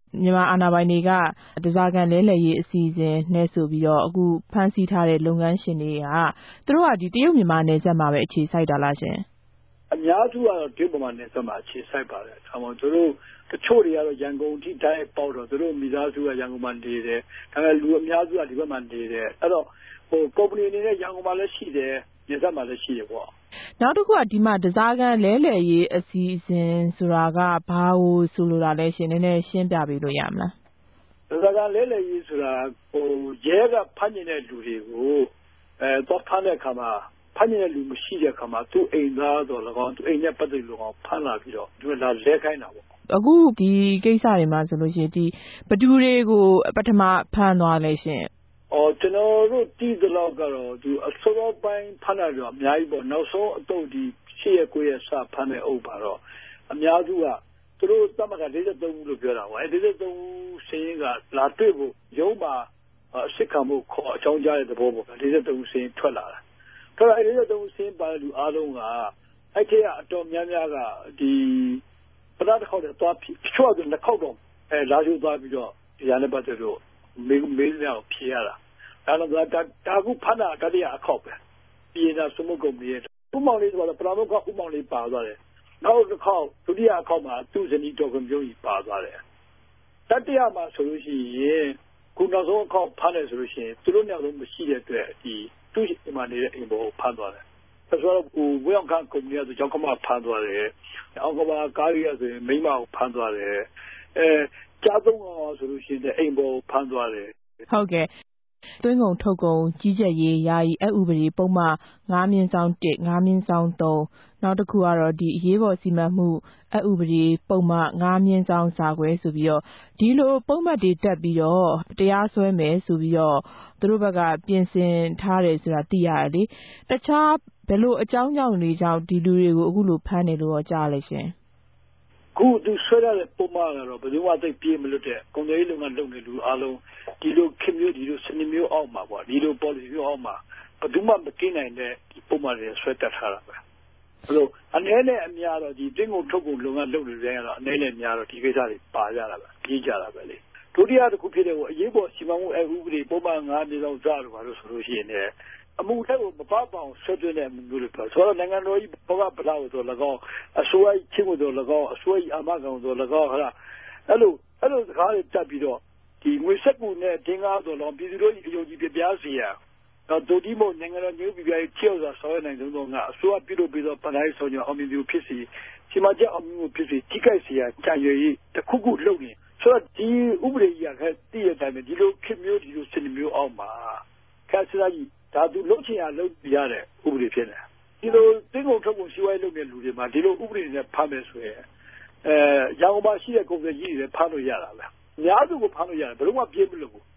မြန်မာအာဏာပိုင်တွေကတစားကန်လဲလှယ်ရေးအစီအစဉ်နဲ့ဆိုပြီးတော့အခုဖမ်းဆီးထားတဲ့လုပ်ငန်းရှင်တွေကသူတို့ကဒီတရုတ်မြန်မာနယ်စပ်မှာပဲအခြေစိုက်တာလားရှင်အများစုကတော့တရုတ်မြန်မာနယ်စပ်မှာအခြေစိုက်ပါတယ်။ဒါမှမဟုတ်သူတို့တချို့တွေကတော့ရန်ကုန်ထိတိုင်းပေါက်တော့သူတို့မိသားစုကရန်ကုန်မှာနေတယ်။ဒါပေမဲ့လူအများစုကဒီဘက်မှာနေတယ်။အဲ့တော့ကုမ္ပဏီအနေနဲ့ရန်ကုန်မှာလည်းရှိတယ်နယ်စပ်မှာလည်းရှိတယ်ပေါ့။နောက်တစ်ခုကဒီမှာတစားကန်လဲလှယ်ရေးအစီအစဉ်ဆိုတာကဘာကိုဆိုလိုတာလဲရှင်နည်းနည်းရှင်းပြပေးလို့ရမလား။တစားကန်လဲလှယ်ရေးဆိုတာရဲကဖမ်းနေတဲ့လူတွေကိုတော့ဖမ်းတဲ့အခါမှာဖမ်းနေတဲ့လူမရှိတဲ့အခါမှာသူ့အိမ်သားတော့၎င်းသူ့အိမ်နဲ့ပတ်သက်လို့ဖမ်းလာပြီးတော့သူကလာလဲခိုင်းတာပေါ့အခုဒီကိစ္စတွေမှာဆိုလို့ရှိရင်ဒီဘသူတွေကိုပထမဖမ်းသွားလဲရှင်ကျွန်တော်တို့တီးသလောက်ကတော့သူအစောပိုင်းဖမ်းတာတော့အများကြီးပေါ့နောက်ဆုံးအတော့ဒီ8ရက်9ရက်စဖမ်းတဲ့အုပ်ပါတော့အများစုကသူတို့တမက43ဦးလို့ပြောတာပေါ့43စင်းကလာတွေ့ဖို့ရုံးမှာအစ်ခံမှုခေါ်အကြောင်းကြားတဲ့သဘောပေါ့43စင်းထွက်လာတာဆိုတော့43စင်းပါတဲ့လူအားလုံးကအဲ့ဒီကအတော်များများကဒီပထမတစ်ခေါက်တော့သွားဖြစ်ချော့တဲ့နှစ်ခေါက်တော့လာကြိုးသွားပြီးတော့ဒီရနဲ့ပတ်သက်လို့မေးတော့ဖြေရတာဒါတော့ဒါခုဖမ်းတာတတိယအခေါက်ပဲပြည်နာစမှုကုမ္ပဏီရဲ့ဥမောင်လေးဆိုတော့ပထမကဥမောင်လေးပါသွားတယ်နောက်တစ်ခေါက်ဒုတိယအခေါက်မှာသူ့ဇနီးတော်ကမျိုးကြီးပါသွားတယ်တတိယမှာဆိုလို့ရှိရင်ခုနောက်ဆုံးအခေါက်ဖမ်းတယ်ဆိုလို့ရှိရင်သူတို့ညလုံးမရှိတဲ့အတွက်ဒီသူ့ဒီမှာနေတဲ့အိမ်ပေါ်ဖမ်းသွားတယ်ဆိုတော့ဝေအောင်ခန့်ကုမ္ပဏီကဆိုကြောက်ကမဖမ်းသွားတယ်အောက်ကမကားရီကဆိုရင်မိမကိုဖမ်းသွားတယ်ကြားသုံးအောင်ဆိုလို့ရှိရင်အိမ်ပေါ်ဖမ်းသွားတယ်ဟုတ်ကဲ့သွင်းကုန်ထုတ်ကုန်ကြီးကြပ်ရေးယာယီအက်ဥပဒေပုံမှန်9/1 9/3နောက်တစ်ခုကတော့ဒီအရေးပေါ်စီမံမှုအက်ဥပဒေပုံမှန်9/စာခွဲဆိုပြီးတော့ဒီလိုပုံမှန်တွေတက်ပြီးတော့တရားစွဲမယ်ဆိုပြီးတော့သူတို့ဘက်ကပြင်ဆင်ထားတယ်ဆိုတာသိရတယ်လေတခြားဘယ်လိုအကြောင်းကြောင့်တွေကြောင့်ဒီလူတွေကိုအခုလိုဖမ်းတယ်လို့ကြားလဲရှင်ခုသူဆွဲရတဲ့ပုံမှန်ကတော့ဘယ်သူမှသိပြေးမလွတ်တဲ့ကုန်သွယ်ရေးလုပ်ငန်းလုပ်နေလူအားလုံးဒီလိုခင်မျိုးဒီလိုစနစ်မျိုးအောက်မှာပေါ့ဒီလို policy မျိုးအောက်မှာဘယ်သူမှမကင်းနိုင်တဲ့ဒီပုံမှန်တွေဆွဲတက်ထားတာပဲဘလို့အနေနဲ့အများတော့ဒီတင်းကုန်ထုတ်ကုန်လုပ်ငန်းလုပ်နေကြရတော့အနေနဲ့များတော့ဒီကိစ္စတွေပါကြတာပဲကြီးကြတာပဲလေဒုတိယတစ်ခုဖြစ်တဲ့ဟိုအရေးပေါ်စီမံမှုဥပဒေပုံမှန်9/3ကြားလို့ပါလို့ဆိုလို့ရှိရင်လည်းအမှုထက်ကိုမပပအောင်ဆွဲသွင်းတဲ့အမှုမျိုးတွေပြောဆိုတော့နိုင်ငံတော်ကြီးဘောကပလာလို့ဆို၎င်းအစိုးရချင်းကိုဆို၎င်းအစိုးရအာမခံဆို၎င်းဟာအဲ့လိုစကားတွေတက်ပြီးတော့ဒီငွေစက်ကူနဲ့တင်းကားဆိုတော့ပြည်သူတို့အယုံကြည်ပြပြစီရတော့ဒုတိယနိုင်ငံတော်မျိုးပြပြချောစွာဆောင်ရနိုင်ဆုံးတော့ငါအစိုးရပြုလုပ်ပြီးတော့ပဏာရေးဆောင်ရအောင်မျိုးဖြစ်စီစီမံချက်အောင်မျိုးဖြစ်စီထိခိုက်စီရကြံရွယ်ရေးတစ်ခုခုလုပ်နေဆိုတော့ဒီဥပဒေကြီးကတည်ရတဲ့အတိုင်းဒီလိုခေမျိုးဒီလိုစနစ်မျိုးအောက်မှာခက်စရာကြီးဒါသူလှုပ်ချင်ရလှုပ်ရတဲ့ဥပဒေဖြစ်တယ်ဒီလိုတင်းကုန်ထုတ်ကုန်စီးပွားရေးလုပ်တဲ့လူတွေမှာဒီလိုဥပဒေနဲ့ဖမ်းမယ်ဆိုရင်ရန်ကုန်မှာရှိတဲ့ကုန်စည်ကြီးတွေဖမ်းလို့ရတာပဲအများစုကိုဖမ်းလို့ရတယ်ဘယ်တော့မှပြေးမလို့ဘူး